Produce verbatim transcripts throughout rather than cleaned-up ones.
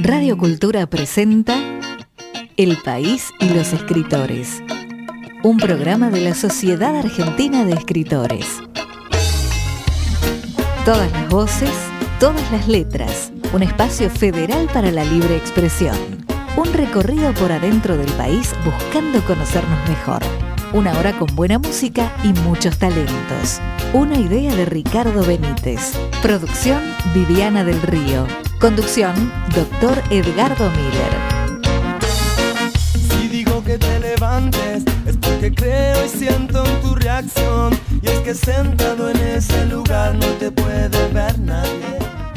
Radio Cultura presenta El País y los Escritores, un programa de la Sociedad Argentina de Escritores. Todas las voces, todas las letras, un espacio federal para la libre expresión. Un recorrido por adentro del país buscando conocernos mejor. Una hora con buena música y muchos talentos. Una idea de Ricardo Benítez. Producción Viviana del Río. Conducción Doctor Edgardo Miller. Si digo que te levantes es porque creo y siento en tu reacción. Y es que sentado en ese lugar no te puede ver nadie.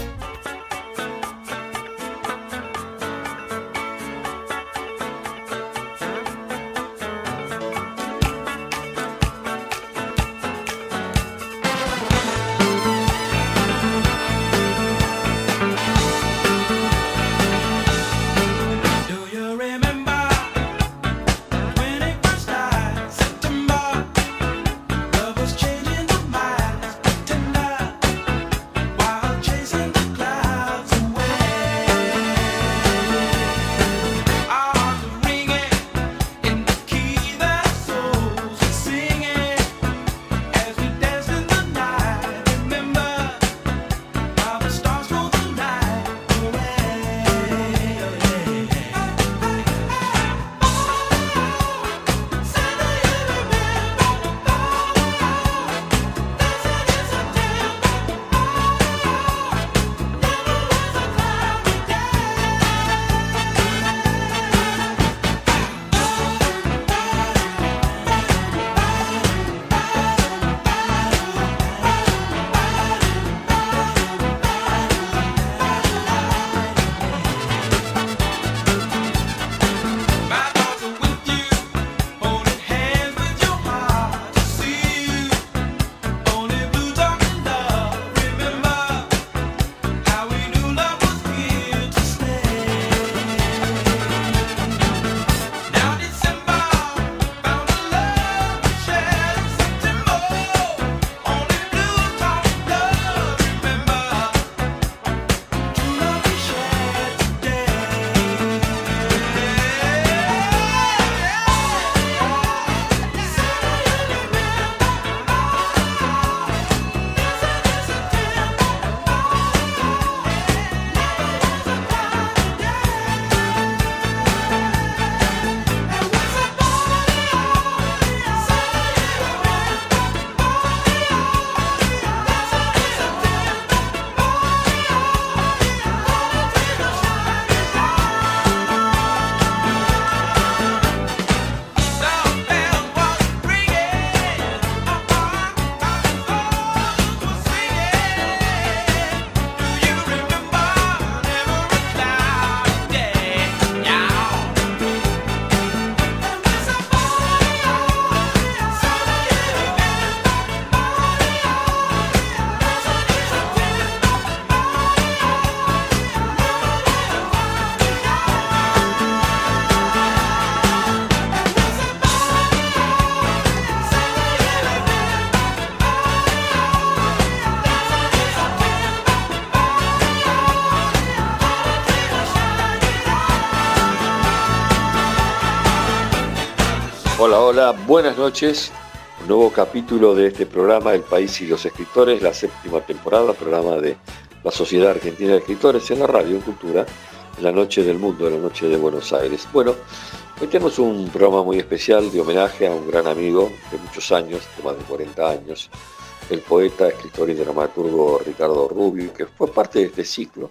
Hola, hola, buenas noches. Un nuevo capítulo de este programa El País y los Escritores, la séptima temporada, programa de la Sociedad Argentina de Escritores en la radio, en Cultura, en la noche del mundo, en la noche de Buenos Aires. Bueno, hoy tenemos un programa muy especial de homenaje a un gran amigo de muchos años, de más de cuarenta años, el poeta, escritor y dramaturgo Ricardo Rubio, que fue parte de este ciclo,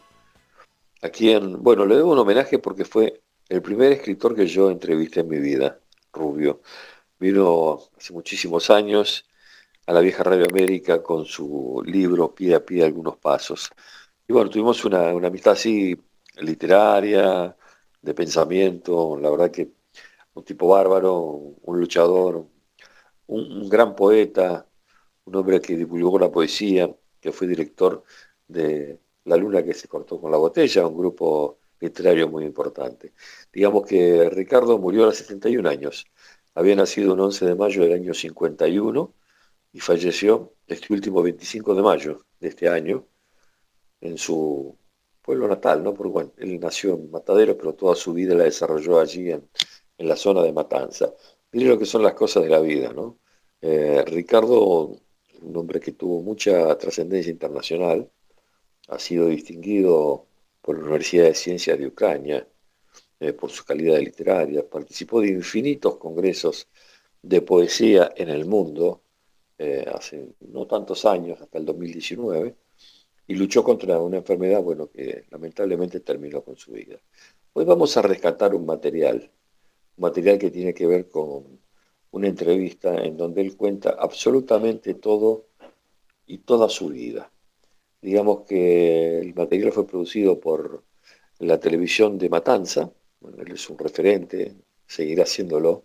a quien, bueno, le debo un homenaje porque fue el primer escritor que yo entrevisté en mi vida. Rubio vino hace muchísimos años a la vieja Radio América con su libro Pie a Pie algunos pasos. Y bueno, tuvimos una, una amistad así literaria, de pensamiento, la verdad que un tipo bárbaro, un luchador, un, un gran poeta, un hombre que divulgó la poesía, que fue director de La Luna que se cortó con la botella, un grupo literario muy importante. Digamos que Ricardo murió a los setenta y un años. Había nacido un once de mayo del año cincuenta y uno y falleció este último veinticinco de mayo de este año en su pueblo natal, ¿no? Porque bueno, él nació en Mataderos, pero toda su vida la desarrolló allí en, en la zona de Matanza. Mire lo que son las cosas de la vida, ¿no? Eh, Ricardo, un hombre que tuvo mucha trascendencia internacional, ha sido distinguido por la Universidad de Ciencias de Ucrania, eh, por su calidad literaria, participó de infinitos congresos de poesía en el mundo, eh, hace no tantos años, hasta el dos mil diecinueve, y luchó contra una enfermedad, bueno, que lamentablemente terminó con su vida. Hoy vamos a rescatar un material, un material que tiene que ver con una entrevista en donde él cuenta absolutamente todo y toda su vida. Digamos que el material fue producido por la televisión de Matanza, bueno, él es un referente, seguirá haciéndolo,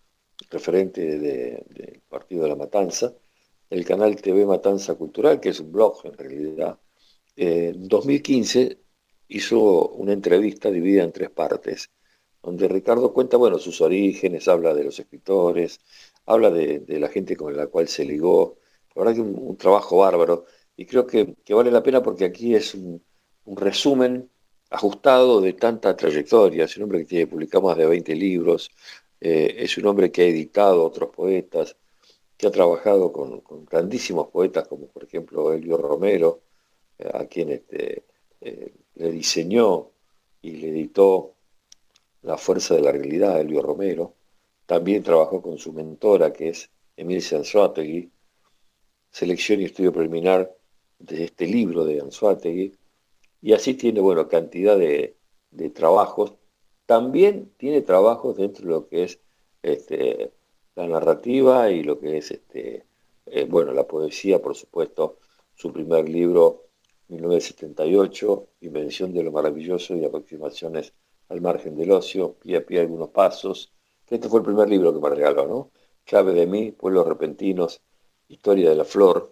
referente de- del Partido de la Matanza, el canal T V Matanza Cultural, que es un blog en realidad. Eh, en dos mil quince hizo una entrevista dividida en tres partes, donde Ricardo cuenta, bueno, sus orígenes, habla de los escritores, habla de, de la gente con la cual se ligó. La verdad que un, un trabajo bárbaro, y creo que, que vale la pena porque aquí es un, un resumen ajustado de tanta trayectoria. Es un hombre que tiene publicado más de veinte libros, eh, es un hombre que ha editado a otros poetas, que ha trabajado con, con grandísimos poetas como por ejemplo Elio Romero, eh, a quien este, eh, le diseñó y le editó La fuerza de la realidad, Elio Romero. También trabajó con su mentora, que es Emilce Anzoátegui, selección y estudio preliminar de este libro de Anzoátegui, y así tiene, bueno, cantidad de, de trabajos. También tiene trabajos dentro de lo que es este, la narrativa y lo que es, este, eh, bueno, la poesía, por supuesto. Su primer libro, mil novecientos setenta y ocho, Invención de lo maravilloso y aproximaciones al margen del ocio, pie a pie algunos pasos, que este fue el primer libro que me regaló, ¿no? Clave de mí, Pueblos repentinos, Historia de la flor,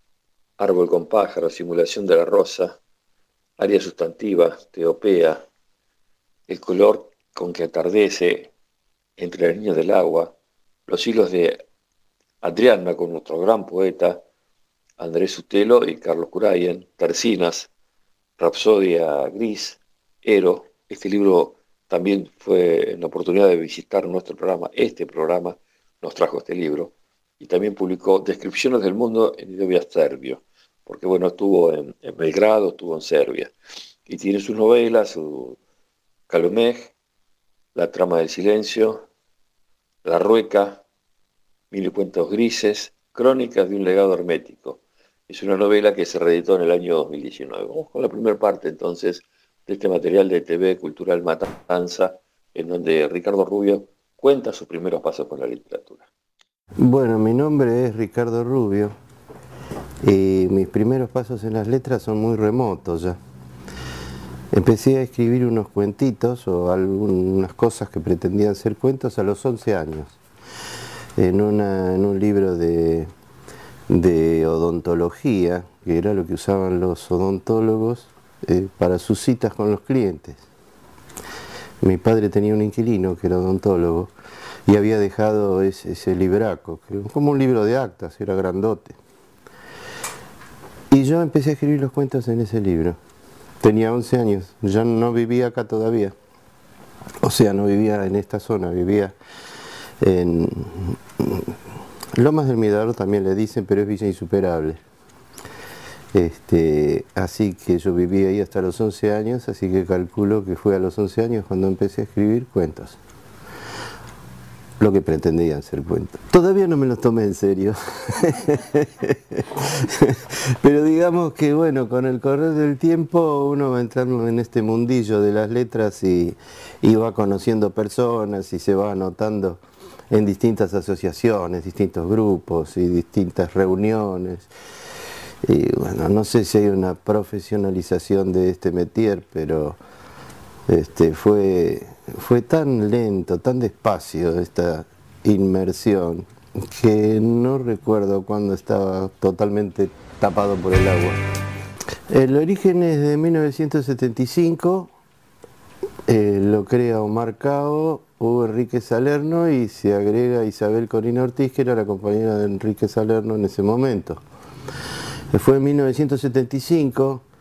Árbol con pájaros, Simulación de la rosa, Área sustantiva, Teopea, El color con que atardece, Entre las líneas del agua, Los hilos de Adriana con nuestro gran poeta Andrés Sutelo y Carlos Curayen, Tercinas, Rapsodia gris, Ero. Este libro también fue la oportunidad de visitar nuestro programa. Este programa nos trajo este libro. Y también publicó Descripciones del mundo en idioma serbio, porque bueno, estuvo en, en Belgrado, estuvo en Serbia. Y tiene sus novelas, su Calomej, La trama del silencio, La rueca, Mil y cuentos grises, Crónicas de un legado hermético. Es una novela que se reeditó en el año dos mil diecinueve. Vamos con la primera parte entonces de este material de T V Cultural Matanza, en donde Ricardo Rubio cuenta sus primeros pasos con la literatura. Bueno, mi nombre es Ricardo Rubio y mis primeros pasos en las letras son muy remotos ya. Empecé a escribir unos cuentitos o algunas cosas que pretendían ser cuentos a los once años, en, una, en un libro de, de odontología, que era lo que usaban los odontólogos eh, para sus citas con los clientes. Mi padre tenía un inquilino que era odontólogo y había dejado ese, ese libraco, que como un libro de actas, era grandote. Y yo empecé a escribir los cuentos en ese libro. Tenía once años, ya no vivía acá todavía. O sea, no vivía en esta zona, vivía en Lomas del Mirador, también le dicen, pero es Villa Insuperable. Este, así que yo viví ahí hasta los once años, así que calculo que fue a los once años cuando empecé a escribir cuentos. Lo que pretendían ser cuentos. Todavía no me los tomé en serio. Pero digamos que bueno, con el correr del tiempo uno va entrando en este mundillo de las letras y, y va conociendo personas y se va anotando en distintas asociaciones, distintos grupos y distintas reuniones. Y bueno, no sé si hay una profesionalización de este métier, pero este, fue, fue tan lento, tan despacio esta inmersión, que no recuerdo cuándo estaba totalmente tapado por el agua. El origen es de mil novecientos setenta y cinco, eh, lo crea Omar Cao, Hugo Enrique Salerno y se agrega Isabel Corina Ortiz, que era la compañera de Enrique Salerno en ese momento. Fue en mil novecientos setenta y cinco,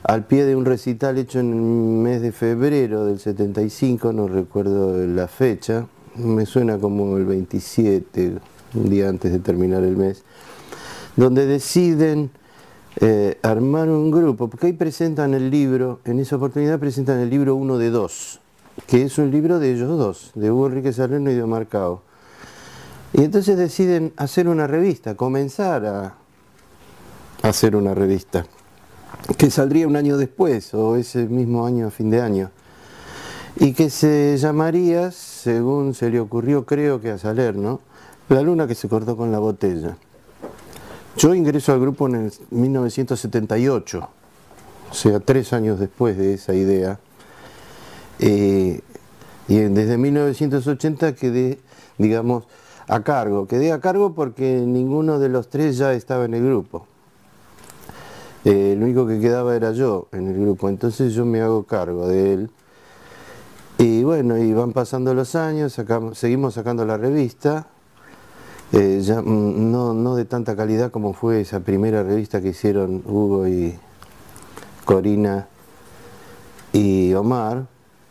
al pie de un recital hecho en el mes de febrero del setenta y cinco, no recuerdo la fecha, me suena como el veintisiete, un día antes de terminar el mes, donde deciden eh, armar un grupo, porque ahí presentan el libro, en esa oportunidad presentan el libro Uno de Dos, que es un libro de ellos dos, de Hugo Enrique Salerno y de Omar Cao. Y entonces deciden hacer una revista, comenzar a hacer una revista, que saldría un año después, o ese mismo año, a fin de año, y que se llamaría, según se le ocurrió, creo que a Salerno, La luna que se cortó con la botella. Yo ingreso al grupo en el mil novecientos setenta y ocho, o sea, tres años después de esa idea, eh, y desde mil novecientos ochenta quedé, digamos, a cargo. Quedé a cargo porque ninguno de los tres ya estaba en el grupo. Eh, el único que quedaba era yo en el grupo, entonces yo me hago cargo de él. Y bueno, y van pasando los años, sacamos, seguimos sacando la revista, eh, ya, no, no de tanta calidad como fue esa primera revista que hicieron Hugo y Corina y Omar.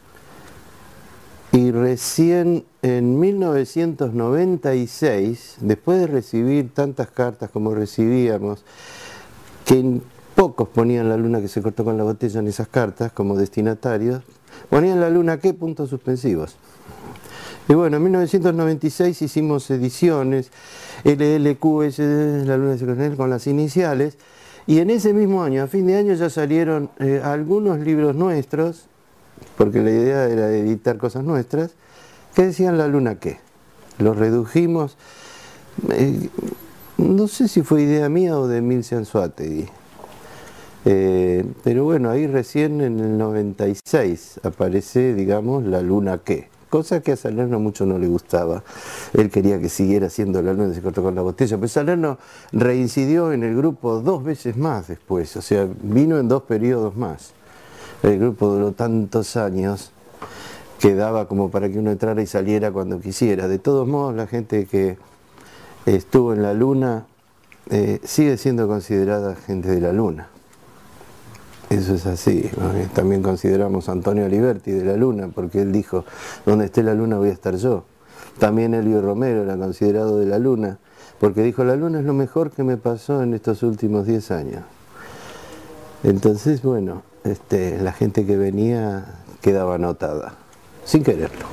Y recién en mil novecientos noventa y seis, después de recibir tantas cartas como recibíamos, que pocos ponían La luna que se cortó con la botella en esas cartas como destinatarios, ponían La luna qué, puntos suspensivos. Y bueno, en mil novecientos noventa y seis hicimos ediciones, L L Q S, La luna que se cortó con las iniciales, y en ese mismo año, a fin de año, ya salieron eh, algunos libros nuestros, porque la idea era editar cosas nuestras, que decían La luna qué. Los redujimos, eh, no sé si fue idea mía o de Milce Anzoátegui. Eh, pero bueno, ahí recién en el noventa y seis aparece, digamos, La luna qué, cosa que a Salerno mucho no le gustaba. Él quería que siguiera siendo La luna que se cortó con la botella, pero Salerno reincidió en el grupo dos veces más después, o sea, vino en dos periodos más. El grupo duró tantos años que daba como para que uno entrara y saliera cuando quisiera. De todos modos, la gente que estuvo en La luna eh, sigue siendo considerada gente de La luna. Eso es así, ¿no? También consideramos a Antonio Aliberti de La luna, porque él dijo, donde esté la luna voy a estar yo. También Elvio Romero era considerado de La luna, porque dijo, la luna es lo mejor que me pasó en estos últimos diez años. Entonces, bueno, este, la gente que venía quedaba anotada, sin quererlo.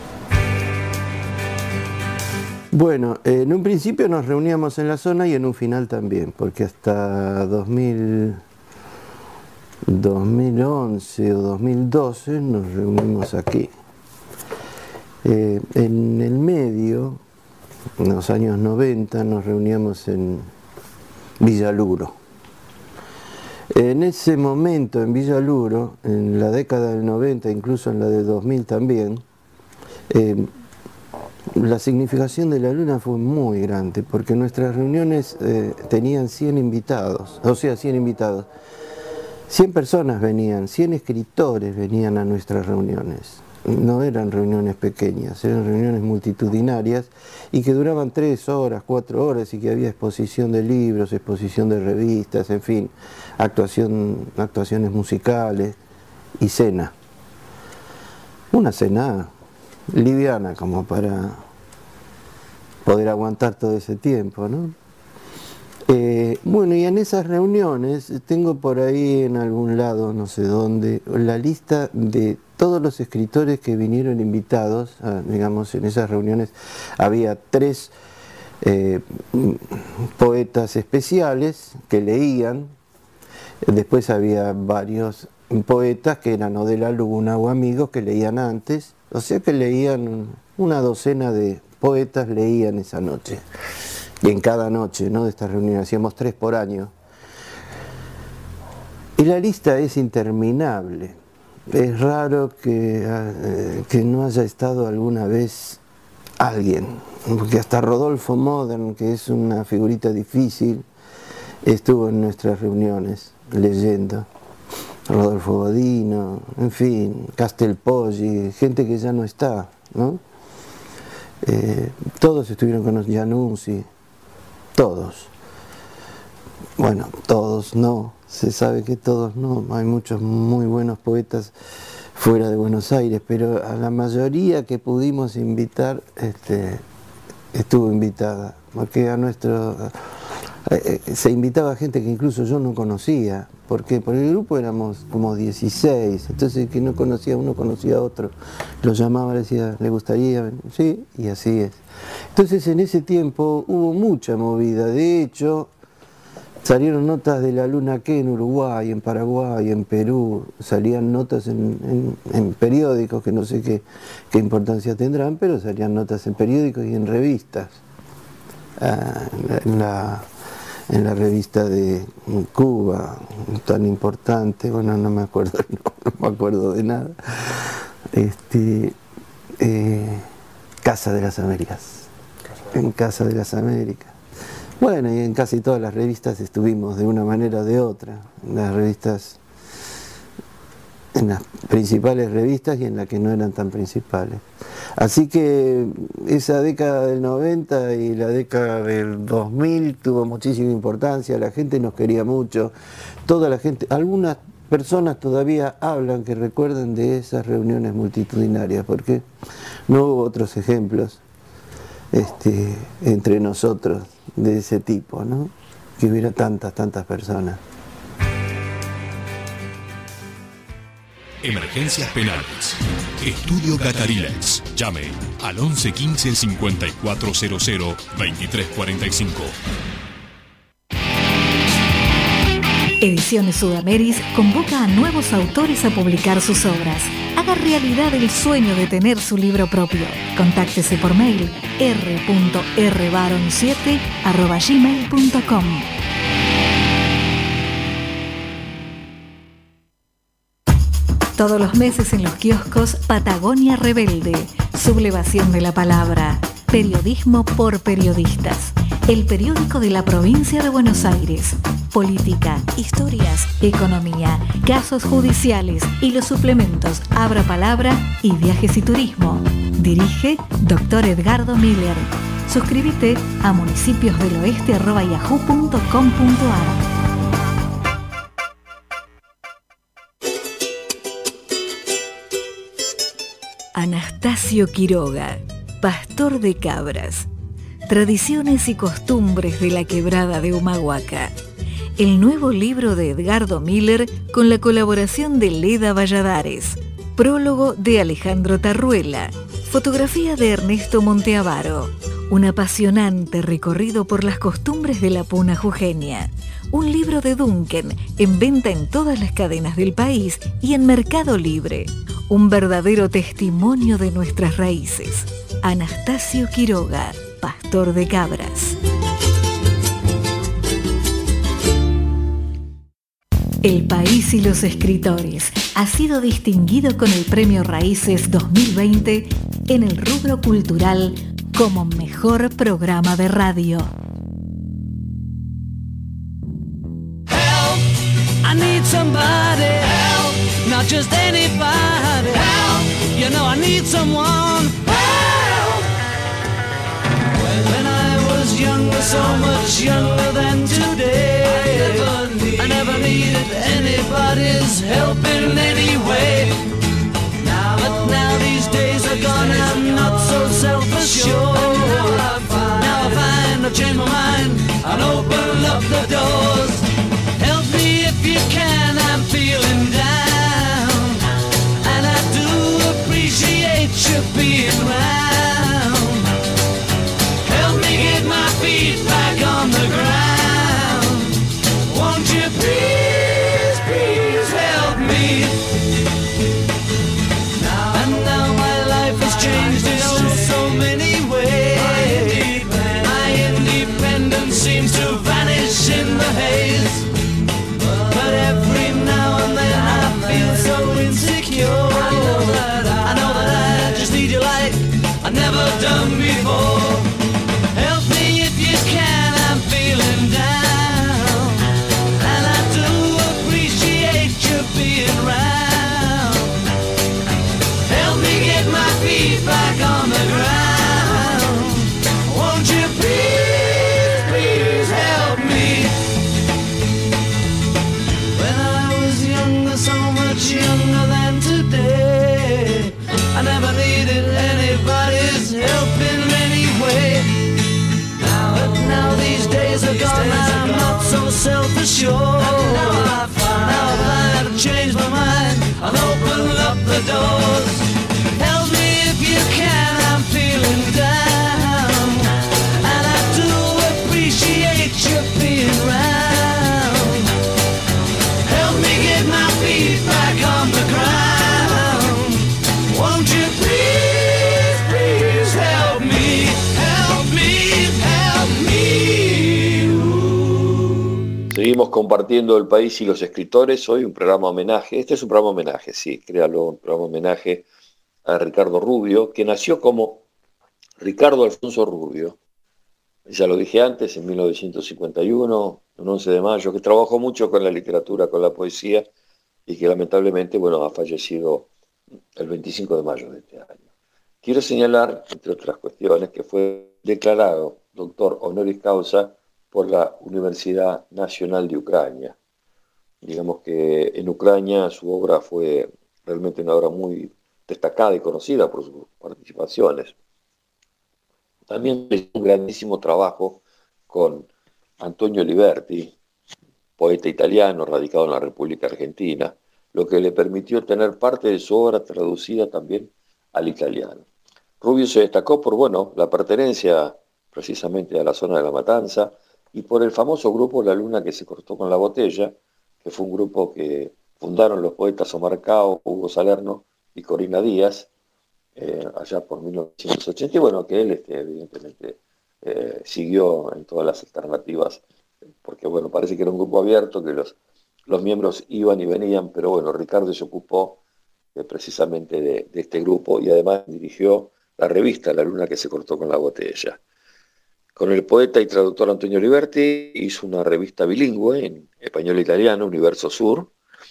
Bueno, en un principio nos reuníamos en la zona y en un final también, porque hasta dos mil, dos mil once o dos mil doce nos reunimos aquí. Eh, en el medio, en los años noventa, nos reuníamos en Villaluro. En ese momento, en Villaluro, en la década del noventa, incluso en la de dos mil también, eh, la significación de La luna fue muy grande, porque nuestras reuniones eh, tenían cien invitados, o sea, cien invitados. cien personas venían, cien escritores venían a nuestras reuniones. No eran reuniones pequeñas, eran reuniones multitudinarias y que duraban tres horas, cuatro horas y que había exposición de libros, exposición de revistas, en fin, actuación, actuaciones musicales y cena. Una cena liviana como para poder aguantar todo ese tiempo, ¿no? Eh, bueno, y en esas reuniones tengo por ahí en algún lado, no sé dónde, la lista de todos los escritores que vinieron invitados, a, digamos, en esas reuniones había tres eh, poetas especiales que leían, después había varios poetas que eran o de La luna o amigos que leían antes, o sea que leían, una docena de poetas leían esa noche. Y en cada noche, ¿no?, de estas reuniones, hacíamos tres por año. Y la lista es interminable. Es raro que, eh, que no haya estado alguna vez alguien, porque hasta Rodolfo Modern, que es una figurita difícil, estuvo en nuestras reuniones leyendo. Rodolfo Godino, en fin, Castelpoggi, gente que ya no está, ¿no? Eh, todos estuvieron con Januzzi. Todos. Bueno, todos no, se sabe que todos no, hay muchos muy buenos poetas fuera de Buenos Aires, pero a la mayoría que pudimos invitar, este, estuvo invitada, porque a nuestro... Eh, se invitaba gente que incluso yo no conocía, porque por el grupo éramos como dieciséis, entonces el que no conocía a uno conocía a otro, lo llamaba, le decía, ¿le gustaría? Sí, y así es. Entonces en ese tiempo hubo mucha movida, de hecho salieron notas de la Luna que en Uruguay, en Paraguay, en Perú, salían notas en, en, en periódicos que no sé qué, qué importancia tendrán, pero salían notas en periódicos y en revistas. Ah, en la en la revista de Cuba, tan importante, bueno, no me acuerdo, no, no me acuerdo de nada, este, eh, Casa de las Américas, en Casa de las Américas. Bueno, y en casi todas las revistas estuvimos de una manera o de otra, en las revistas, en las principales revistas y en las que no eran tan principales. Así que esa década del noventa y la década del dos mil tuvo muchísima importancia, la gente nos quería mucho, toda la gente, algunas personas todavía hablan que recuerdan de esas reuniones multitudinarias, porque no hubo otros ejemplos este, entre nosotros de ese tipo, ¿no? Que hubiera tantas, tantas personas. Emergencias penales. Estudio Catarilex. Llame al once quince cincuenta y cuatro cero cero veintitrés cuarenta y cinco. Ediciones Sudameris convoca a nuevos autores a publicar sus obras. Haga realidad el sueño de tener su libro propio. Contáctese por mail r punto r baron siete arroba gmail punto com. Todos los meses en los kioscos, Patagonia Rebelde, sublevación de la palabra, periodismo por periodistas, el periódico de la provincia de Buenos Aires, política, historias, economía, casos judiciales y los suplementos Abra Palabra y Viajes y Turismo. Dirige doctor Edgardo Miller. Suscríbete a municipiosdeloeste arroba yahoo punto com punto ar. Anastasio Quiroga, pastor de cabras. Tradiciones y costumbres de la quebrada de Humahuaca. El nuevo libro de Edgardo Miller con la colaboración de Leda Valladares. Prólogo de Alejandro Tarruela. Fotografía de Ernesto Monteavaro. Un apasionante recorrido por las costumbres de la puna jujeña. Un libro de Duncan, en venta en todas las cadenas del país y en Mercado Libre. Un verdadero testimonio de nuestras raíces. Anastasio Quiroga, pastor de cabras. El País y los Escritores ha sido distinguido con el Premio Raíces dos mil veinte en el rubro cultural como mejor programa de radio. Help, I need somebody, help, not just anybody, help, you know I need someone, help. When I was younger, so much younger than today, I never, need, I never needed anybody's help in any way. Now, but now these days are gone, I'm not so self-assured. Now I find, now I find I've changed my mind, I'll open up the doors. Help me if you can, I'm feeling down, and I do appreciate you being around. Help me get my feet back on the ground. Won't you please, please help me? Now, and now my life has changed in oh so many ways. My independence seems to vanish in the haze. But every now and then I feel so insecure. I know that I, I know that I just need you like I've never done before. Help me if you can, I'm feeling down, and I do appreciate you being around. Help me get my feet back on the ground. Won't you please, please help me? Seguimos compartiendo el país y los escritores. Hoy un programa homenaje. Este es un programa homenaje, sí, créalo, un programa homenaje a Ricardo Rubio, que nació como Ricardo Alfonso Rubio. Ya lo dije antes, en mil novecientos cincuenta y uno, un once de mayo, que trabajó mucho con la literatura, con la poesía, y que lamentablemente, bueno, ha fallecido el veinticinco de mayo de este año. Quiero señalar, entre otras cuestiones, que fue declarado doctor honoris causa por la Universidad Nacional de Ucrania. Digamos que en Ucrania su obra fue realmente una obra muy destacada y conocida por sus participaciones. También hizo un grandísimo trabajo con Antonio Liberti, poeta italiano radicado en la República Argentina, lo que le permitió tener parte de su obra traducida también al italiano. Rubio se destacó por, bueno, la pertenencia precisamente a la zona de La Matanza y por el famoso grupo La Luna que se cortó con la botella, que fue un grupo que fundaron los poetas Omar Cao, Hugo Salerno y Corina Díaz, eh, allá por mil novecientos ochenta, y bueno, que él este, evidentemente eh, siguió en todas las alternativas, porque bueno, parece que era un grupo abierto, que los, los miembros iban y venían, pero bueno, Ricardo se ocupó eh, precisamente de, de este grupo y además dirigió la revista La Luna que se cortó con la botella. Con el poeta y traductor Antonio Liberti hizo una revista bilingüe en español e italiano, Universo Sur.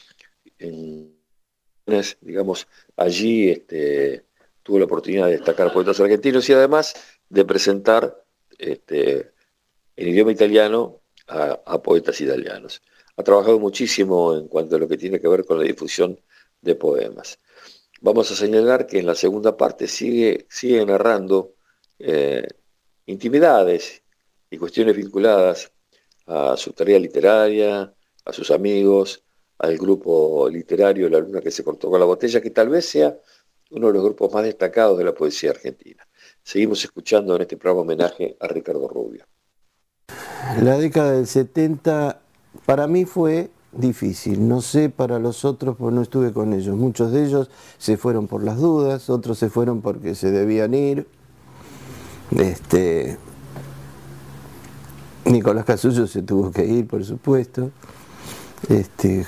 En, digamos, allí este, tuvo la oportunidad de destacar poetas argentinos y además de presentar este, en idioma italiano a, a poetas italianos. Ha trabajado muchísimo en cuanto a lo que tiene que ver con la difusión de poemas. Vamos a señalar que en la segunda parte sigue, sigue narrando eh, intimidades y cuestiones vinculadas a su tarea literaria, a sus amigos, al grupo literario La Luna que se cortó con la botella, que tal vez sea uno de los grupos más destacados de la poesía argentina. Seguimos escuchando en este programa homenaje a Ricardo Rubio. La década del setenta para mí fue difícil, no sé para los otros porque no estuve con ellos. Muchos de ellos se fueron por las dudas, otros se fueron porque se debían ir. Este, Nicolás Casullo se tuvo que ir, por supuesto. Este,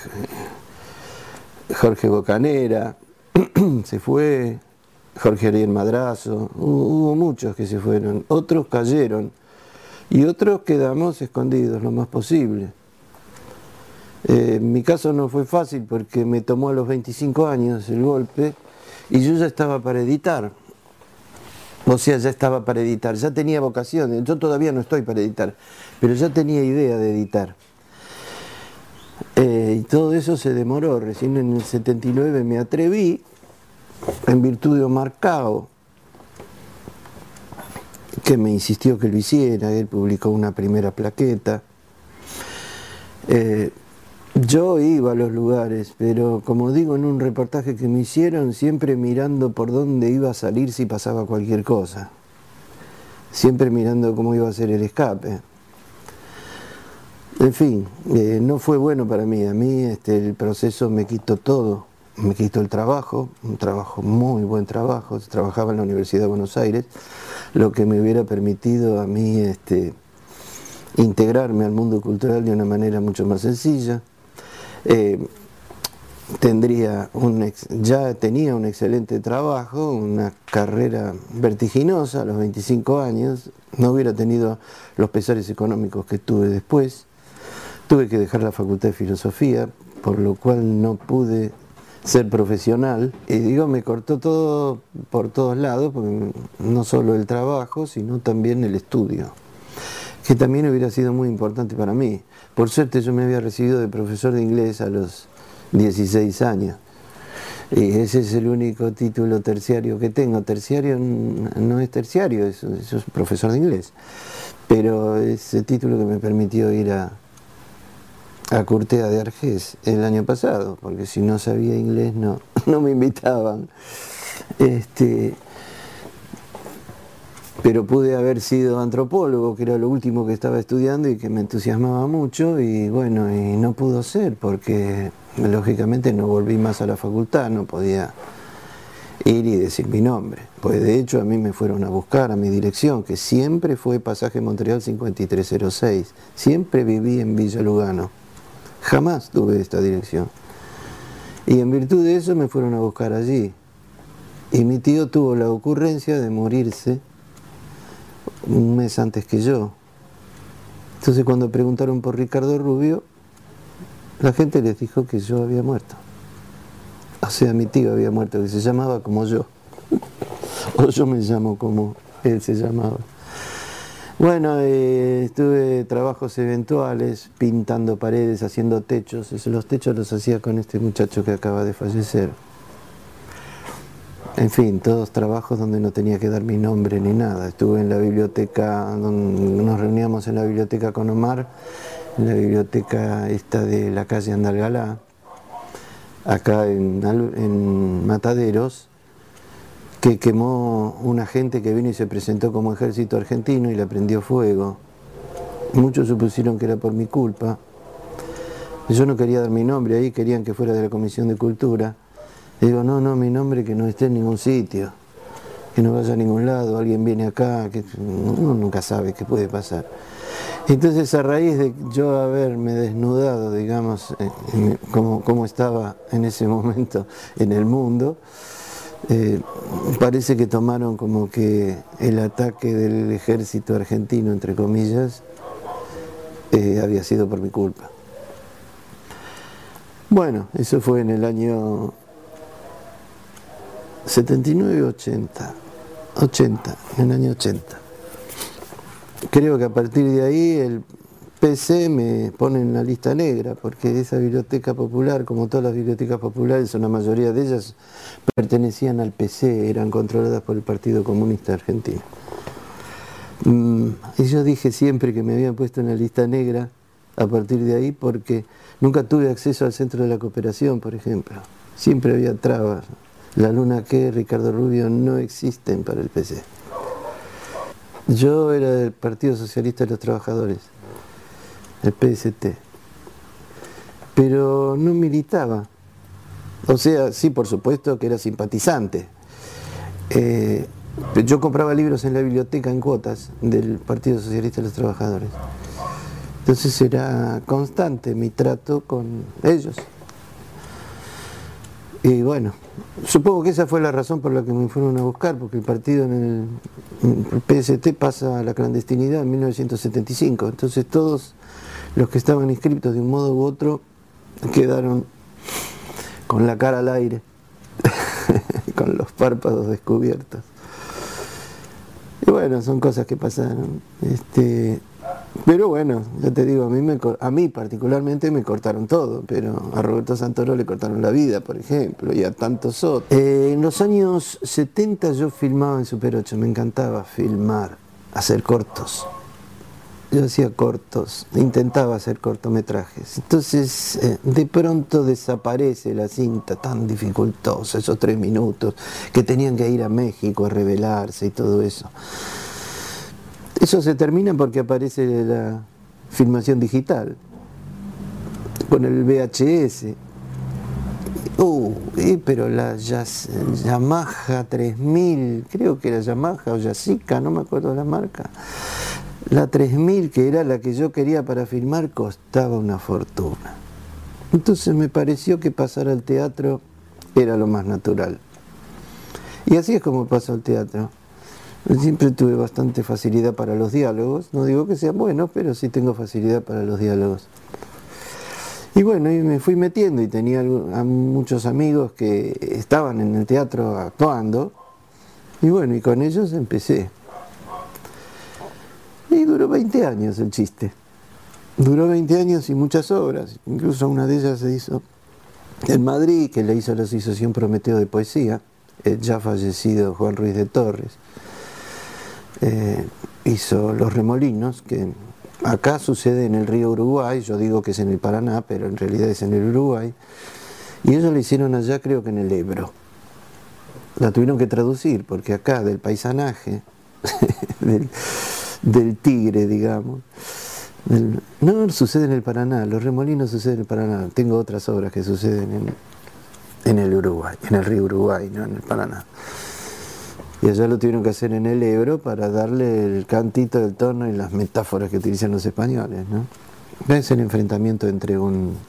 Jorge Bocanera se fue, Jorge Ariel Madrazo, hubo muchos que se fueron, otros cayeron y otros quedamos escondidos lo más posible. Eh, en mi caso no fue fácil porque me tomó a los veinticinco años el golpe y yo ya estaba para editar. O sea, ya estaba para editar, ya tenía vocación, yo todavía no estoy para editar, pero ya tenía idea de editar. Eh, y todo eso se demoró, recién en el setenta y nueve me atreví, en virtud de Omar Cao, que me insistió que lo hiciera, él publicó una primera plaqueta. Eh, Yo iba a los lugares, pero como digo en un reportaje que me hicieron, siempre mirando por dónde iba a salir si pasaba cualquier cosa. Siempre mirando cómo iba a ser el escape. En fin, eh, no fue bueno para mí. A mí este, el proceso me quitó todo. Me quitó el trabajo, un trabajo, muy buen trabajo. Trabajaba en la Universidad de Buenos Aires, lo que me hubiera permitido a mí este, integrarme al mundo cultural de una manera mucho más sencilla. Eh, tendría un ex, ya tenía un excelente trabajo, una carrera vertiginosa a los veinticinco años, no hubiera tenido los pesares económicos que tuve después, tuve que dejar la Facultad de Filosofía, por lo cual no pude ser profesional, y digo, me cortó todo por todos lados, porque no solo el trabajo, sino también el estudio, que también hubiera sido muy importante para mí. Por suerte yo me había recibido de profesor de inglés a los dieciséis años. Y ese es el único título terciario que tengo. Terciario no es terciario, es, es profesor de inglés. Pero es el título que me permitió ir a, a Curtea de Argés el año pasado, porque si no sabía inglés no, no me invitaban. Este... Pero pude haber sido antropólogo, que era lo último que estaba estudiando y que me entusiasmaba mucho, y bueno, y no pudo ser porque lógicamente no volví más a la facultad, no podía ir y decir mi nombre. Pues de hecho a mí me fueron a buscar a mi dirección, que siempre fue Pasaje Montreal cincuenta y tres cero seis, siempre viví en Villa Lugano. Jamás tuve esta dirección. Y en virtud de eso me fueron a buscar allí. Y mi tío tuvo la ocurrencia de morirse un mes antes que yo. Entonces cuando preguntaron por Ricardo Rubio, la gente les dijo que yo había muerto. O sea, mi tío había muerto, que se llamaba como yo. O yo me llamo como él se llamaba. Bueno, eh, tuve trabajos eventuales, pintando paredes, haciendo techos. Los techos los hacía con este muchacho que acaba de fallecer. En fin, todos trabajos donde no tenía que dar mi nombre ni nada. Estuve en la biblioteca, nos reuníamos en la biblioteca con Omar, en la biblioteca esta de la calle Andalgalá, acá en, en Mataderos, que quemó una gente que vino y se presentó como ejército argentino y le prendió fuego. Muchos supusieron que era por mi culpa. Yo no quería dar mi nombre ahí, querían que fuera de la Comisión de Cultura. Le digo, no, no, mi nombre que no esté en ningún sitio, que no vaya a ningún lado, alguien viene acá, que uno nunca sabe qué puede pasar. Entonces, a raíz de yo haberme desnudado, digamos, en, como, como estaba en ese momento en el mundo, Eh, parece que tomaron como que el ataque del ejército argentino, entre comillas, eh, había sido por mi culpa. Bueno, eso fue en el año setenta y nueve ochenta, ochenta, en el año ochenta. Creo que a partir de ahí el P C me pone en la lista negra, porque esa biblioteca popular, como todas las bibliotecas populares, una mayoría de ellas pertenecían al P C, eran controladas por el Partido Comunista Argentino. Mm, y yo dije siempre que me habían puesto en la lista negra a partir de ahí, porque nunca tuve acceso al Centro de la Cooperación, por ejemplo. Siempre había trabas. La Luna que Ricardo Rubio no existen para el P C. Yo era del Partido Socialista de los Trabajadores, el P S T, pero no militaba. O sea, sí, por supuesto que era simpatizante. Eh, yo compraba libros en la biblioteca en cuotas del Partido Socialista de los Trabajadores. Entonces era constante mi trato con ellos. Y bueno, supongo que esa fue la razón por la que me fueron a buscar, porque el partido en el, en el P S T pasa a la clandestinidad en mil novecientos setenta y cinco. Entonces todos los que estaban inscritos de un modo u otro quedaron con la cara al aire, con los párpados descubiertos. Y bueno, son cosas que pasaron. Este, pero bueno, ya te digo, a mí, me, a mí particularmente me cortaron todo, pero a Roberto Santoro le cortaron la vida, por ejemplo, y a tantos otros. Eh, en los años setenta yo filmaba en Super ocho, me encantaba filmar, hacer cortos. Yo hacía cortos, intentaba hacer cortometrajes. Entonces, eh, de pronto desaparece la cinta tan dificultosa, esos tres minutos, que tenían que ir a México a revelarse y todo eso. Eso se termina porque aparece la filmación digital, con el V H S. Uh, eh, pero la Yas, Yamaha tres mil, creo que era Yamaha o Yasica, no me acuerdo la marca. La tres mil, que era la que yo quería para filmar, costaba una fortuna. Entonces me pareció que pasar al teatro era lo más natural. Y así es como paso al teatro. Siempre tuve bastante facilidad para los diálogos. No digo que sean buenos, pero sí tengo facilidad para los diálogos. Y bueno, y me fui metiendo y tenía a muchos amigos que estaban en el teatro actuando. Y bueno, y con ellos empecé. Y duró veinte años el chiste. Duró veinte años y muchas obras. Incluso una de ellas se hizo en Madrid, que le hizo la Asociación Prometeo de Poesía, el ya fallecido Juan Ruiz de Torres. Eh, hizo Los Remolinos, que acá sucede en el río Uruguay. Yo digo que es en el Paraná, pero en realidad es en el Uruguay. Y ellos lo hicieron allá, creo que en el Ebro. La tuvieron que traducir, porque acá del paisanaje, del... del Tigre, digamos. Del, no, sucede en el Paraná, Los Remolinos suceden en el Paraná. Tengo otras obras que suceden en, en el Uruguay, en el río Uruguay, no en el Paraná. Y allá lo tuvieron que hacer en el Ebro para darle el cantito del tono y las metáforas que utilizan los españoles, ¿no? Es el enfrentamiento entre un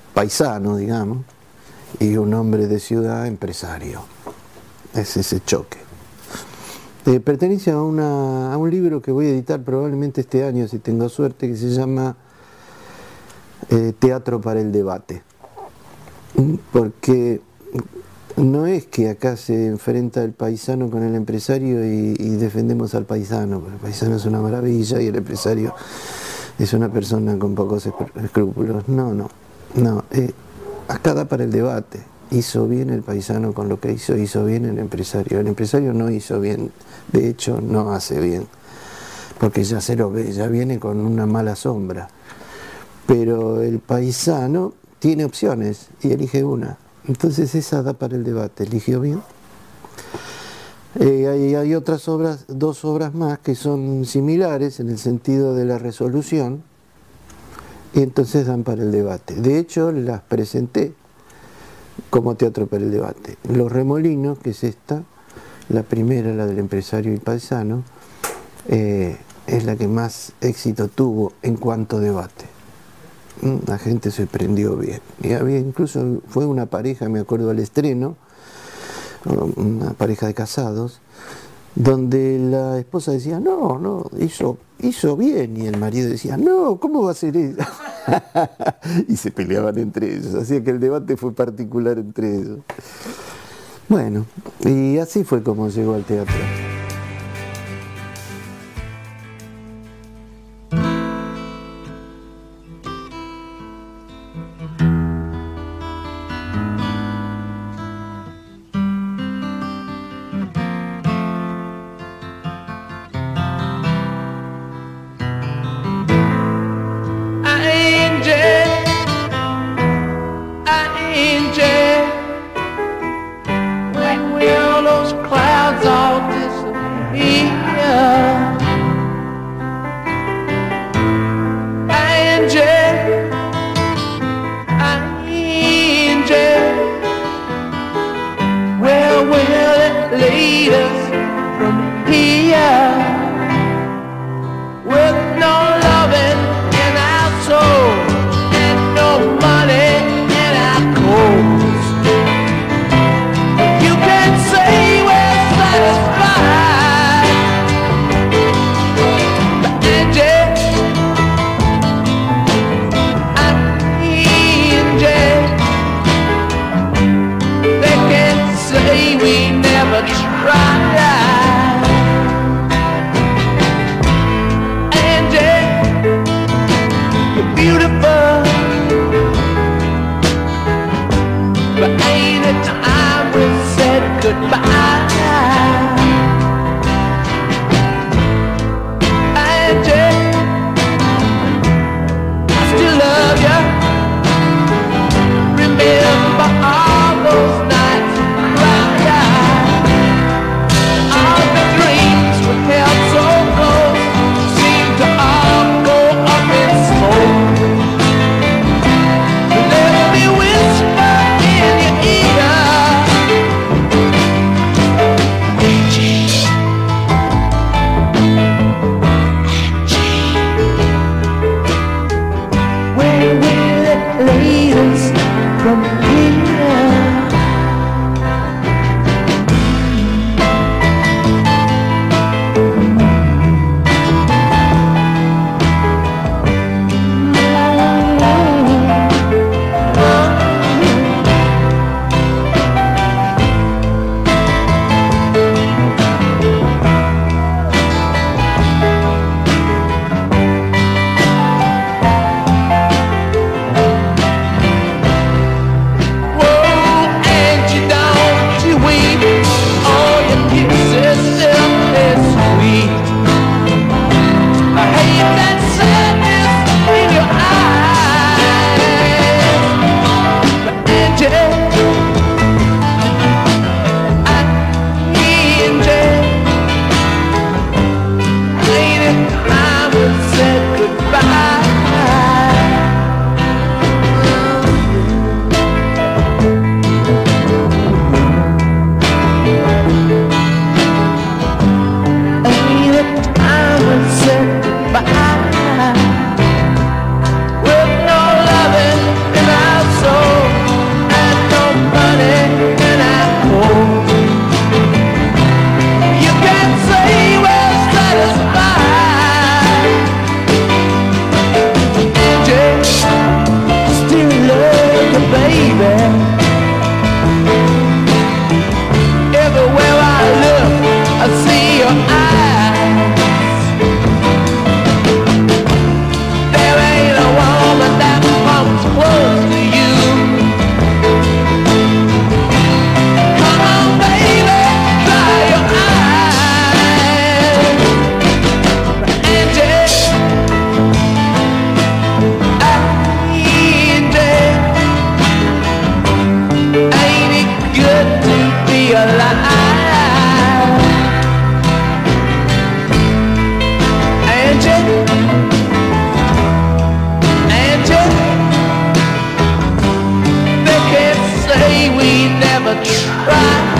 paisano, digamos, y un hombre de ciudad empresario. Es ese choque. Eh, pertenece a, una, a un libro que voy a editar probablemente este año, si tengo suerte, que se llama eh, Teatro para el Debate. Porque no es que acá se enfrenta el paisano con el empresario y, y defendemos al paisano, porque el paisano es una maravilla y el empresario es una persona con pocos escrúpulos. No, no, no. Eh, acá da para el debate. Hizo bien el paisano con lo que hizo, hizo bien el empresario. El empresario no hizo bien, de hecho no hace bien, porque ya se lo ve, ya viene con una mala sombra. Pero el paisano tiene opciones y elige una. Entonces esa da para el debate. ¿Eligió bien? Eh, hay, hay otras obras, dos obras más que son similares en el sentido de la resolución y entonces dan para el debate. De hecho las presenté como Teatro para el Debate. Los Remolinos, que es esta, la primera, la del empresario y paisano, eh, es la que más éxito tuvo en cuanto a debate. La gente se prendió bien. Y había incluso, fue una pareja, me acuerdo al estreno, una pareja de casados, donde la esposa decía, no, no, hizo, hizo bien, y el marido decía, no, ¿cómo va a ser eso? Y se peleaban entre ellos, así que el debate fue particular entre ellos. Bueno, y así fue como llegó al teatro. alive. Angie, Angie, they can't say we never tried.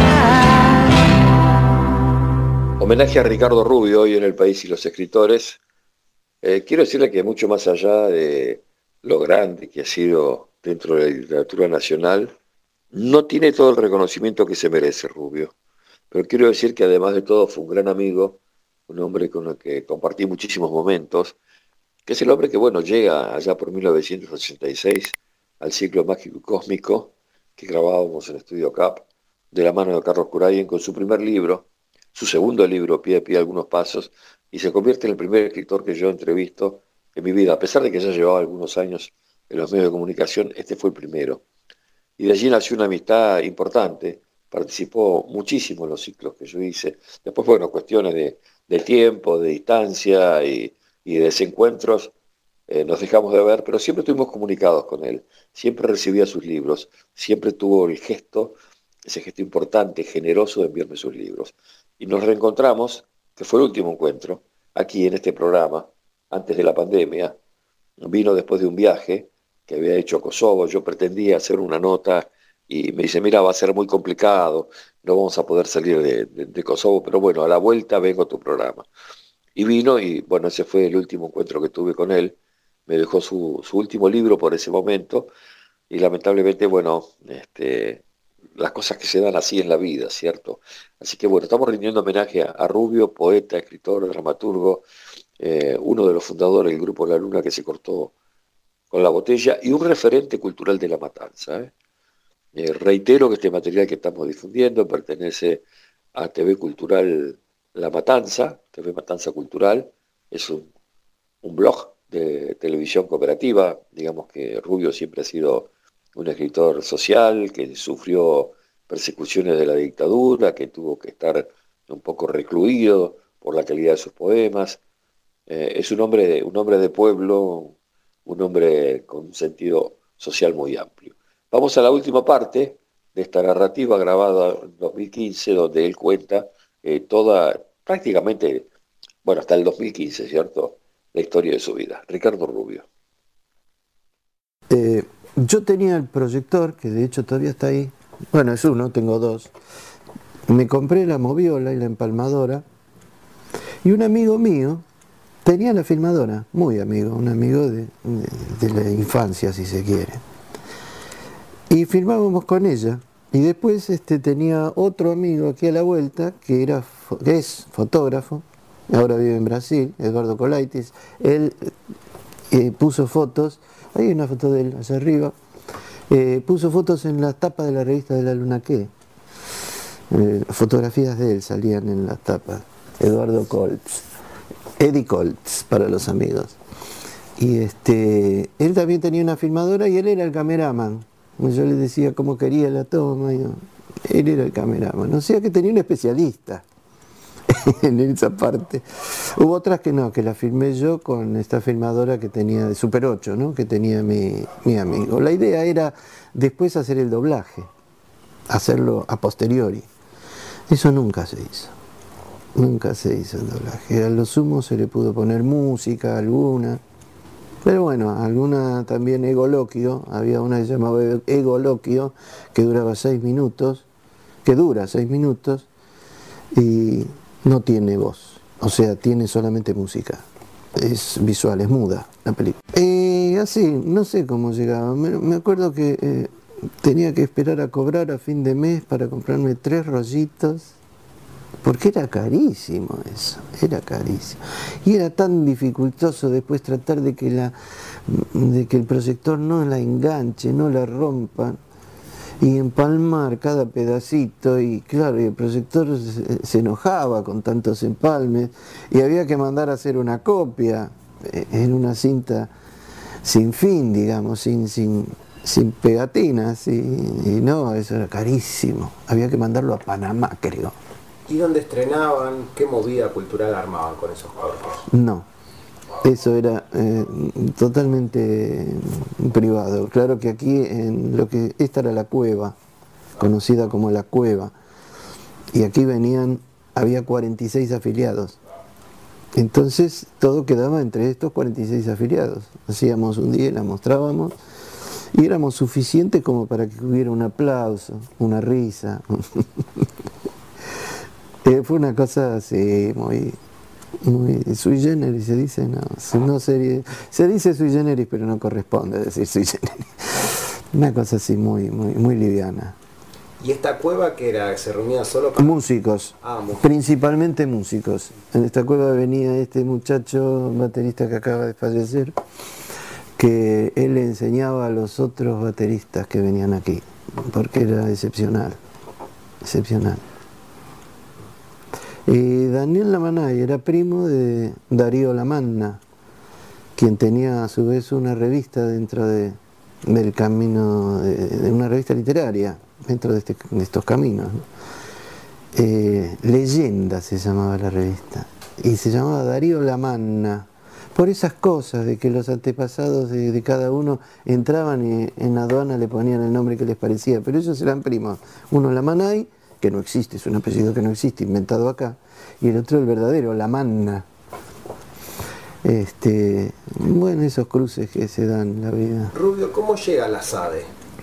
Homenaje a Ricardo Rubio hoy en El País y los Escritores. Eh, quiero decirle que mucho más allá de lo grande que ha sido dentro de la literatura nacional, no tiene todo el reconocimiento que se merece Rubio. Pero quiero decir que además de todo fue un gran amigo, un hombre con el que compartí muchísimos momentos, que es el hombre que, bueno, llega allá por mil novecientos ochenta y seis al ciclo mágico y cósmico que grabábamos en Estudio Cap, de la mano de Carlos Curayen, con su primer libro, su segundo libro, Pie a Pie algunos pasos, y se convierte en el primer escritor que yo entrevisto en mi vida. A pesar de que ya llevaba algunos años en los medios de comunicación, este fue el primero. Y de allí nació una amistad importante, participó muchísimo en los ciclos que yo hice. Después, bueno, cuestiones de, de tiempo, de distancia y, y de desencuentros, eh, nos dejamos de ver, pero siempre estuvimos comunicados con él. Siempre recibía sus libros, siempre tuvo el gesto, ese gesto importante, generoso de enviarme sus libros. Y nos reencontramos, que fue el último encuentro, aquí en este programa, antes de la pandemia. Vino después de un viaje que había hecho a Kosovo. Yo pretendía hacer una nota y me dice, mira, va a ser muy complicado, no vamos a poder salir de, de, de Kosovo, pero bueno, a la vuelta vengo a tu programa. Y vino y bueno, ese fue el último encuentro que tuve con él. Me dejó su, su último libro por ese momento y lamentablemente, bueno, este... las cosas que se dan así en la vida, ¿cierto? Así que bueno, estamos rindiendo homenaje a, a Rubio, poeta, escritor, dramaturgo, eh, uno de los fundadores del Grupo La Luna que se cortó con la botella y un referente cultural de La Matanza. ¿eh? Eh, reitero que este material que estamos difundiendo pertenece a T V Cultural La Matanza, T V Matanza Cultural, es un, un blog de televisión cooperativa. Digamos que Rubio siempre ha sido un escritor social que sufrió persecuciones de la dictadura, que tuvo que estar un poco recluido por la calidad de sus poemas. Eh, es un hombre, de, un hombre de pueblo, un hombre con un sentido social muy amplio. Vamos a la última parte de esta narrativa grabada en dos mil quince, donde él cuenta eh, toda, prácticamente, bueno, hasta el dos mil quince, ¿cierto?, la historia de su vida. Ricardo Rubio. Eh... Yo tenía el proyector, que de hecho todavía está ahí, bueno, es uno, tengo dos. Me compré la moviola y la empalmadora, y un amigo mío tenía la filmadora, muy amigo, un amigo de, de, de la infancia, si se quiere. Y filmábamos con ella, y después este, tenía otro amigo aquí a la vuelta, que, era, que es fotógrafo, ahora vive en Brasil, Eduardo Colaitis. Él eh, puso fotos. Hay una foto de él hacia arriba. Eh, puso fotos en la tapa de la revista de La Luna ¿Qué? Eh, fotografías de él salían en las tapas. Eduardo Coltz. Eddie Coltz, para los amigos. Y este, él también tenía una filmadora y él era el cameraman. Yo le decía cómo quería la toma. Y yo, él era el cameraman. O sea que tenía un especialista en esa parte. Hubo otras que no, que las filmé yo con esta filmadora que tenía de Super ocho, ¿no? Que tenía mi, mi amigo. La idea era después hacer el doblaje, hacerlo a posteriori. Eso nunca se hizo. Nunca se hizo el doblaje. A lo sumo se le pudo poner música alguna. Pero bueno, alguna también egoloquio. Había una que se llamaba egoloquio, que duraba seis minutos, que dura seis minutos, y no tiene voz, o sea, tiene solamente música, es visual, es muda la película. Eh, así, no sé cómo llegaba, me, me acuerdo que eh, tenía que esperar a cobrar a fin de mes para comprarme tres rollitos, porque era carísimo eso, era carísimo. Y era tan dificultoso después tratar de que, la, de que el proyector no la enganche, no la rompa, y empalmar cada pedacito, y claro, y el proyector se, se enojaba con tantos empalmes, y había que mandar a hacer una copia en una cinta sin fin, digamos, sin, sin, sin pegatinas, y, y no, eso era carísimo, había que mandarlo a Panamá, creo. ¿Y dónde estrenaban? ¿Qué movida cultural armaban con esos cortos? No, eso era eh, totalmente privado. Claro que aquí, en lo que esta era la cueva, conocida como la cueva, y aquí venían, había cuarenta y seis afiliados. Entonces todo quedaba entre estos cuarenta y seis afiliados. Hacíamos un día, la mostrábamos y éramos suficientes como para que hubiera un aplauso, una risa. eh, fue una cosa así muy, muy sui generis, se dice, no, no sería, se dice sui generis, pero no corresponde decir sui generis. Una cosa así muy, muy, muy liviana. ¿Y esta cueva que era? ¿Se reunía solo para...? Músicos, Ah, músicos. Principalmente músicos. En esta cueva venía este muchacho baterista que acaba de fallecer, que él le enseñaba a los otros bateristas que venían aquí, porque era excepcional, excepcional. Y Daniel Lamanay era primo de Darío Lamanna, quien tenía a su vez una revista dentro de, del camino, de, de una revista literaria, dentro de, este, de estos caminos, ¿no? eh, Leyenda se llamaba la revista, y se llamaba Darío Lamanna, por esas cosas de que los antepasados de, de cada uno entraban y en aduana le ponían el nombre que les parecía, pero ellos eran primos, uno Lamanay, que no existe, es un apellido que no existe, inventado acá, y el otro el verdadero, Lamanna. Este, bueno, esos cruces que se dan en la vida. Rubio, ¿cómo llega la SADE?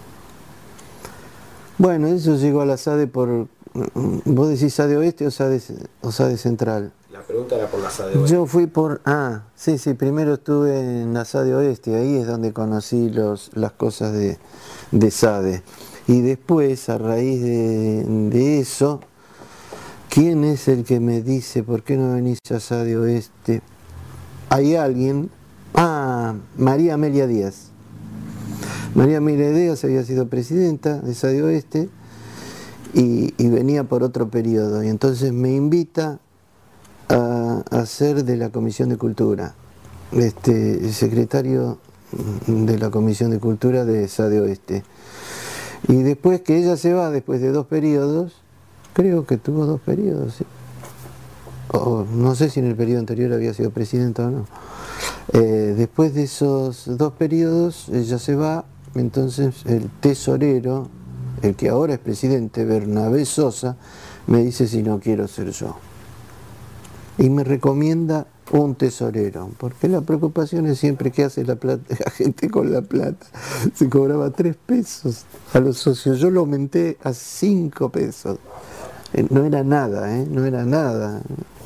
Bueno, eso llegó a la SADE por... ¿Vos decís SADE Oeste o SADE, o SADE Central? La pregunta era por la SADE Oeste. Yo fui por... Ah, sí, sí, primero estuve en la SADE Oeste, ahí es donde conocí los, las cosas de, de SADE. Y después, a raíz de, de eso, ¿quién es el que me dice por qué no venís a SADE Oeste? Hay alguien... Ah, María Amelia Díaz. María Amelia Díaz había sido presidenta de SADE Oeste y, y venía por otro periodo. Y entonces me invita a, a ser de la Comisión de Cultura, este, secretario de la Comisión de Cultura de SADE Oeste. Y después que ella se va, después de dos periodos, creo que tuvo dos periodos, ¿sí? O no sé si en el periodo anterior había sido presidenta o no. Eh, después de esos dos periodos, ella se va, entonces el tesorero, el que ahora es presidente, Bernabé Sosa, me dice si no quiero ser yo. Y me recomienda un tesorero, porque la preocupación es siempre qué hace la, plata, la gente con la plata. Se cobraba tres pesos a los socios, yo lo aumenté a cinco pesos. Eh, no era nada, ¿eh? No era nada.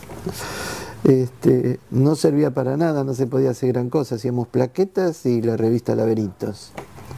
Este, no servía para nada, no se podía hacer gran cosa, hacíamos plaquetas y la revista Laberintos.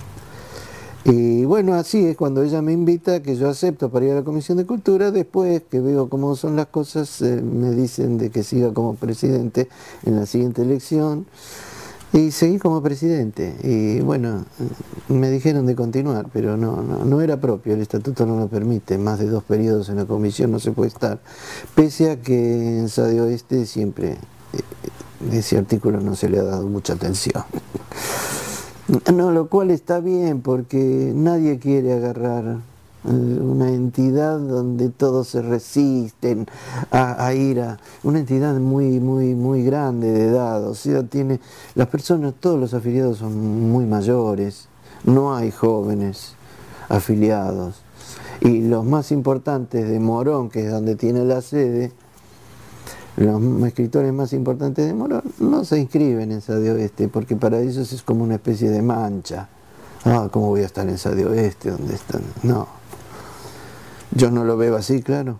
Y bueno, así es cuando ella me invita, que yo acepto para ir a la Comisión de Cultura. Después que veo cómo son las cosas, eh, me dicen de que siga como presidente en la siguiente elección y seguí como presidente. Y bueno, me dijeron de continuar, pero no, no, no era propio, el estatuto no lo permite, más de dos periodos en la comisión no se puede estar, pese a que en SADE Oeste siempre eh, ese artículo no se le ha dado mucha atención. No, lo cual está bien, porque nadie quiere agarrar una entidad donde todos se resisten a, a ir a una entidad muy muy muy grande de edad, o sea, tiene las personas, todos los afiliados son muy mayores, no hay jóvenes afiliados, y los más importantes de Morón, que es donde tiene la sede, los escritores más importantes de Morón no se inscriben en SADE Oeste, porque para ellos es como una especie de mancha. Ah, ¿cómo voy a estar en SADE Oeste? ¿Dónde están? No. Yo no lo veo así, claro.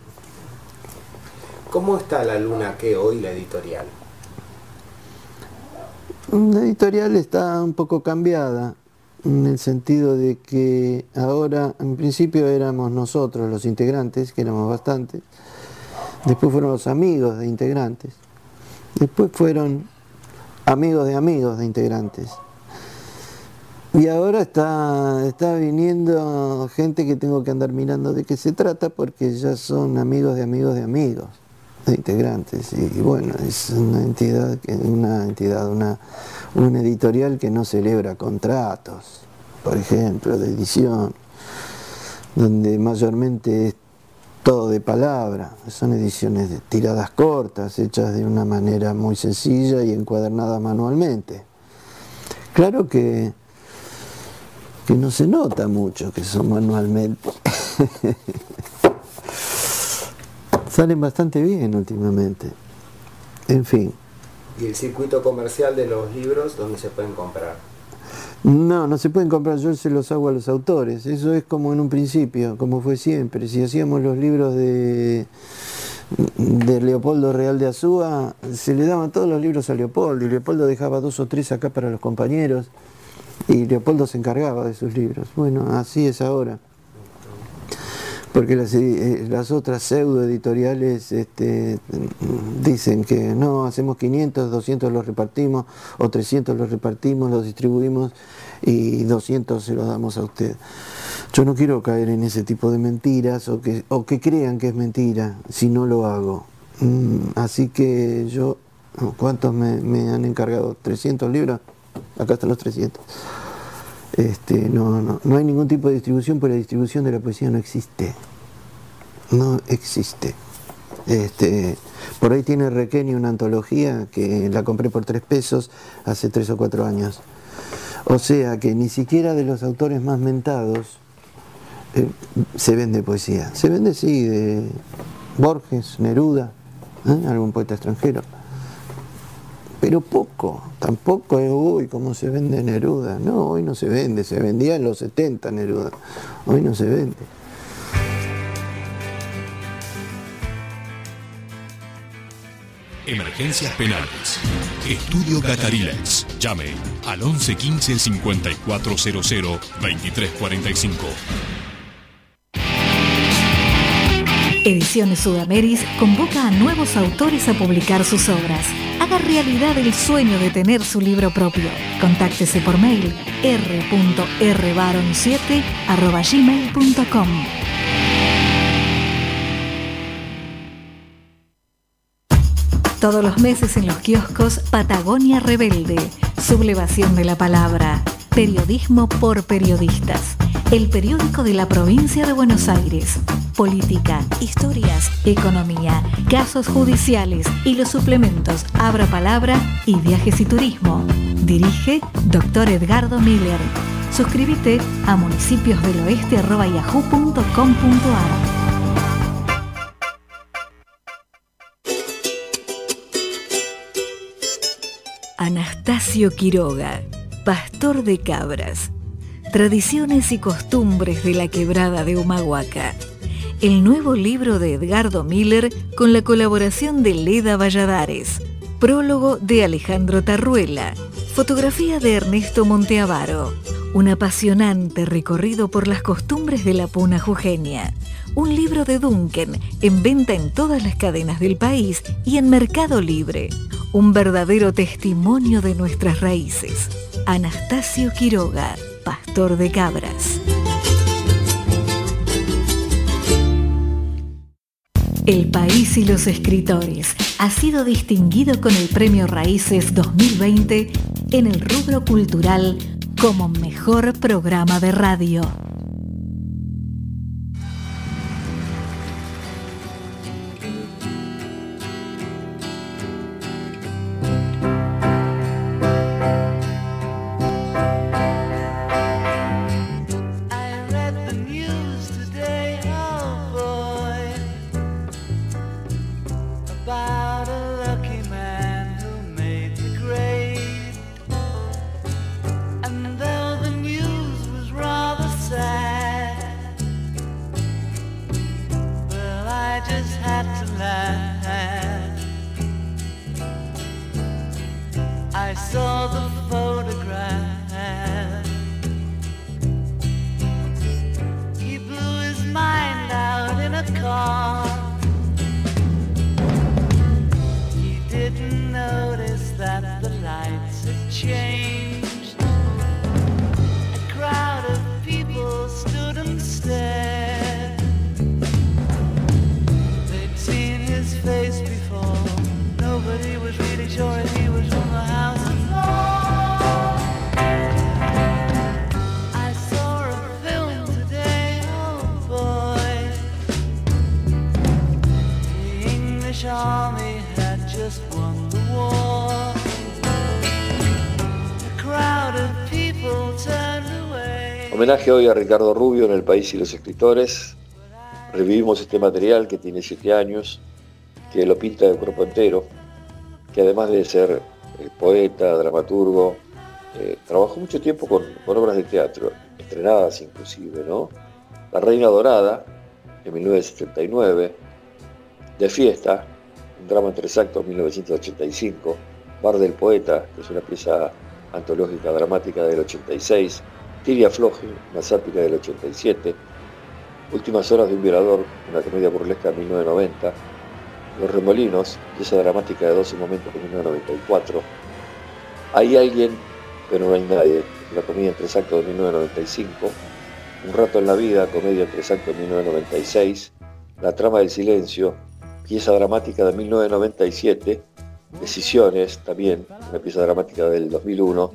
¿Cómo está La Luna Que hoy, la editorial? La editorial está un poco cambiada, en el sentido de que ahora, en principio éramos nosotros los integrantes, que éramos bastantes, después fueron los amigos de integrantes, después fueron amigos de amigos de integrantes. Y ahora está, está viniendo gente que tengo que andar mirando de qué se trata, porque ya son amigos de amigos de amigos de integrantes. Y, y bueno, es una entidad, una entidad, una, una editorial que no celebra contratos, por ejemplo, de edición, donde mayormente es todo de palabra. Son ediciones de tiradas cortas, hechas de una manera muy sencilla y encuadernadas manualmente. Claro que, que no se nota mucho que son manualmente. Salen bastante bien últimamente. En fin. ¿Y el circuito comercial de los libros, dónde se pueden comprar? No, no se pueden comprar, yo se los hago a los autores. Eso es como en un principio, como fue siempre. Si hacíamos los libros de, de Leopoldo Real de Azúa, se le daban todos los libros a Leopoldo, y Leopoldo dejaba dos o tres acá para los compañeros, y Leopoldo se encargaba de sus libros. Bueno, así es ahora. Porque las, eh, las otras pseudo editoriales este, dicen que no, hacemos quinientos, doscientos los repartimos, o trescientos los repartimos, los distribuimos y doscientos se los damos a usted. Yo no quiero caer en ese tipo de mentiras o que, o que crean que es mentira si no lo hago. Mm, así que yo, ¿cuántos me, me han encargado? ¿trescientos libros? Acá están los trescientos. Este, no, no, no hay ningún tipo de distribución, porque la distribución de la poesía no existe. No existe. Este, por ahí tiene Requeni una antología que la compré por tres pesos hace tres o cuatro años. O sea que ni siquiera de los autores más mentados eh, se vende poesía. Se vende, sí, de Borges, Neruda, ¿eh? Algún poeta extranjero. Pero poco, tampoco es, uy, cómo se vende Neruda. No, hoy no se vende, se vendía en los setenta Neruda. Hoy no se vende. Emergencias penales. Estudio Catarilex. Llame al once quince cincuenta y cuatro cero cero veintitrés cuarenta y cinco. Ediciones Sudameris convoca a nuevos autores a publicar sus obras. Haga realidad el sueño de tener su libro propio. Contáctese por mail r punto r baron siete arroba gmail punto com. Todos los meses en los kioscos, Patagonia Rebelde, sublevación de la palabra, periodismo por periodistas, el periódico de la provincia de Buenos Aires, política, historias, economía, casos judiciales y los suplementos Abra Palabra y Viajes y Turismo. Dirige doctor Edgardo Miller. Suscríbete a municipiosdeloeste arroba yahoo punto com punto ar. Anastasio Quiroga, pastor de cabras. Tradiciones y costumbres de la quebrada de Humahuaca. El nuevo libro de Edgardo Miller con la colaboración de Leda Valladares. Prólogo de Alejandro Tarruela. Fotografía de Ernesto Monteavaro. Un apasionante recorrido por las costumbres de la puna jujeña. Un libro de Duncan en venta en todas las cadenas del país y en Mercado Libre. Un verdadero testimonio de nuestras raíces. Anastasio Quiroga, pastor de cabras. El País y los Escritores ha sido distinguido con el Premio Raíces dos mil veinte en el rubro cultural como mejor programa de radio. Homenaje hoy a Ricardo Rubio en El País y los Escritores. revivimos este material que tiene siete años, que lo pinta de cuerpo entero, que además de ser eh, poeta, dramaturgo, eh, trabajó mucho tiempo con, con obras de teatro, estrenadas inclusive, ¿no? La Reina Dorada, en mil novecientos setenta y nueve, De Fiesta, un drama en tres actos, mil novecientos ochenta y cinco, Bar del Poeta, que es una pieza antológica dramática del ochenta y seis, Tiria Floje, una sátira del ochenta y siete, Últimas horas de un violador, una comedia burlesca de mil novecientos noventa, Los Remolinos, pieza dramática de doce momentos de mil novecientos noventa y cuatro, Hay alguien, pero no hay nadie, una comedia en tres actos de mil novecientos noventa y cinco, Un rato en la vida, comedia en tres actos de mil novecientos noventa y seis, La trama del silencio, pieza dramática de mil novecientos noventa y siete, Decisiones, también una pieza dramática del dos mil uno,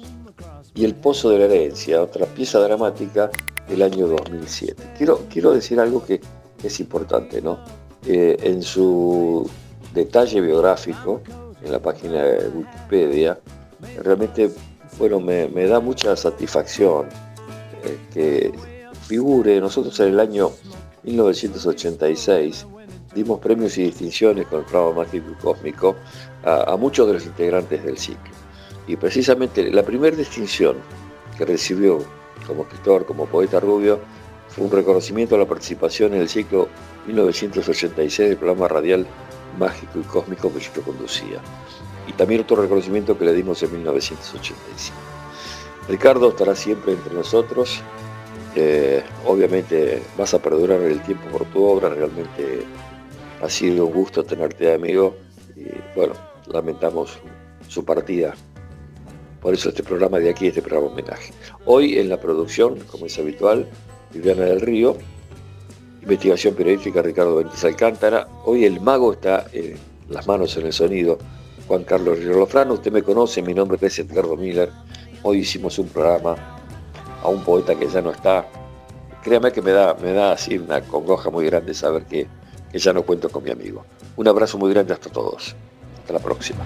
y El pozo de la herencia, otra pieza dramática del año dos mil siete. Quiero, quiero decir algo que es importante, ¿no? Eh, en su detalle biográfico, en la página de Wikipedia, realmente, bueno, me, me da mucha satisfacción eh, que figure. Nosotros en el año mil novecientos ochenta y seis dimos premios y distinciones con el programa Mágico y Cósmico a, a muchos de los integrantes del ciclo. Y precisamente la primera distinción que recibió como escritor, como poeta rubio, fue un reconocimiento a la participación en el ciclo mil novecientos ochenta y seis del programa radial Mágico y Cósmico que yo conducía. Y también otro reconocimiento que le dimos en mil novecientos ochenta y cinco. Ricardo estará siempre entre nosotros. Eh, obviamente vas a perdurar el tiempo por tu obra. Realmente ha sido un gusto tenerte de amigo. Y bueno, lamentamos su partida. Por eso este programa de aquí, este programa homenaje. Hoy en la producción, como es habitual, Viviana del Río. Investigación periodística, Ricardo Benítez Alcántara. Hoy el mago está en las manos en el sonido, Juan Carlos Riolofrano. Usted me conoce, mi nombre es Edgardo Miller. Hoy hicimos un programa a un poeta que ya no está. Créame que me da, me da así una congoja muy grande saber que, que ya no cuento con mi amigo. Un abrazo muy grande hasta todos. Hasta la próxima.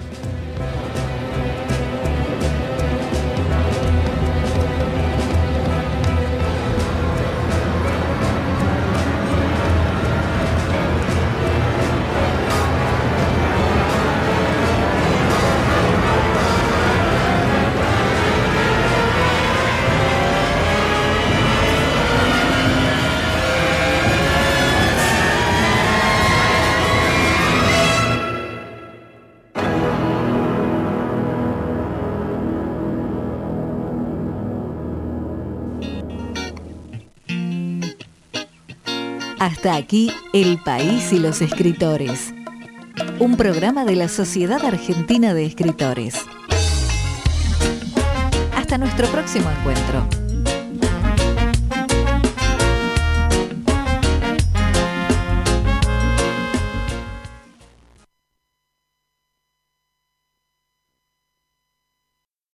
Hasta aquí El País y los Escritores, un programa de la Sociedad Argentina de Escritores. Hasta nuestro próximo encuentro.